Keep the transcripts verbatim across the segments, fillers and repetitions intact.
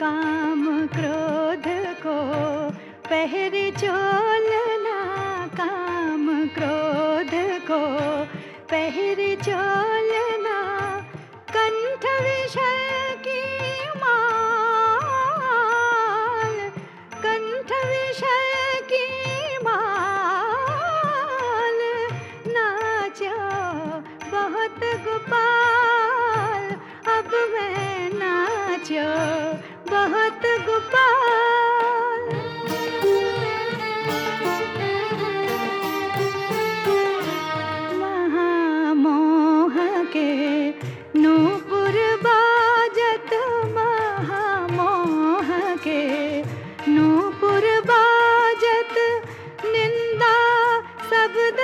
काम क्रोध को पहरी चोलना, काम क्रोध को पहरी चोलना, कंठ विषय की माल, कंठ विषय की माल, नाचो बहुत गोपाल, अब मैं नाचो बहुत गोपाल। महामोह के नूपुर बाजत, महामोह के नूपुर बाजत, निंदा शब्द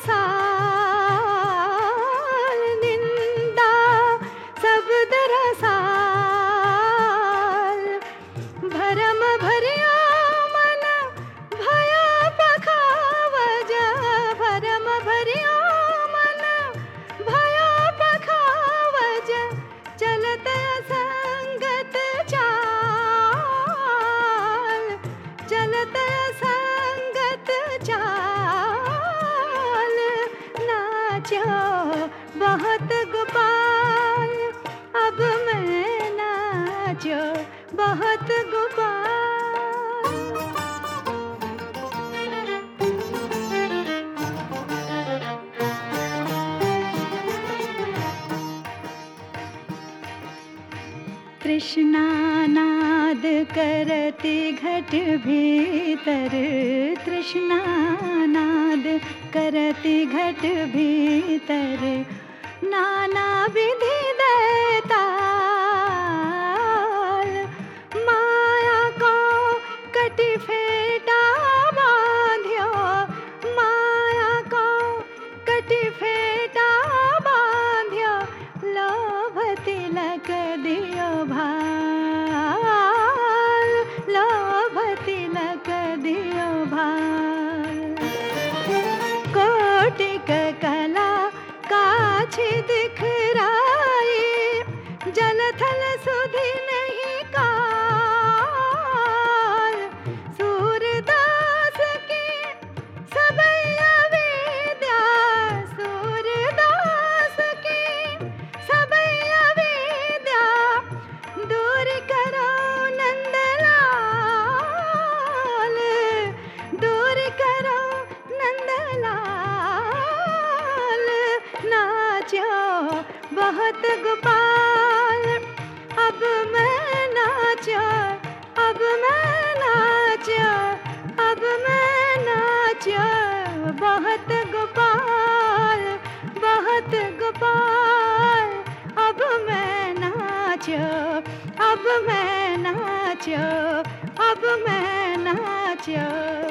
रसाल, निंदा शब्द रसाल, भरम भरिया मन भया पखावज, भरम भरिया मन भया पखावज, चलत संगत चाल, चलत संगत चाल, नाचो बहुत गोपाल, अब मैं नाचो बहुत गोपाल। कृष्णा नाद करती घट भीतर, कृष्णा नाद करती घट भीतर, नाना विधि दैताल, माया को कटी फेटा बांध्यो, माया को कटी फेटा बांध्यो, लोभ तिलक दियो भाल, लोभ तिलक दियो भाल, कोटिक कला काछि दिखराई, जल थल सुधि नहीं काल, सूरदास की सबैया विद्या, सूरदास की सबैया विद्या, दूर करो नंदलाल, दूर करो नंदलाल, नाचो बहुत गोपाल, अब मैं नाचो, अब मैं नाचो, अब मैं नाचो बहुत गोपाल, बहुत गोपाल, अब मैं नाचो, अब मैं नाचो, अब मैं नाचो।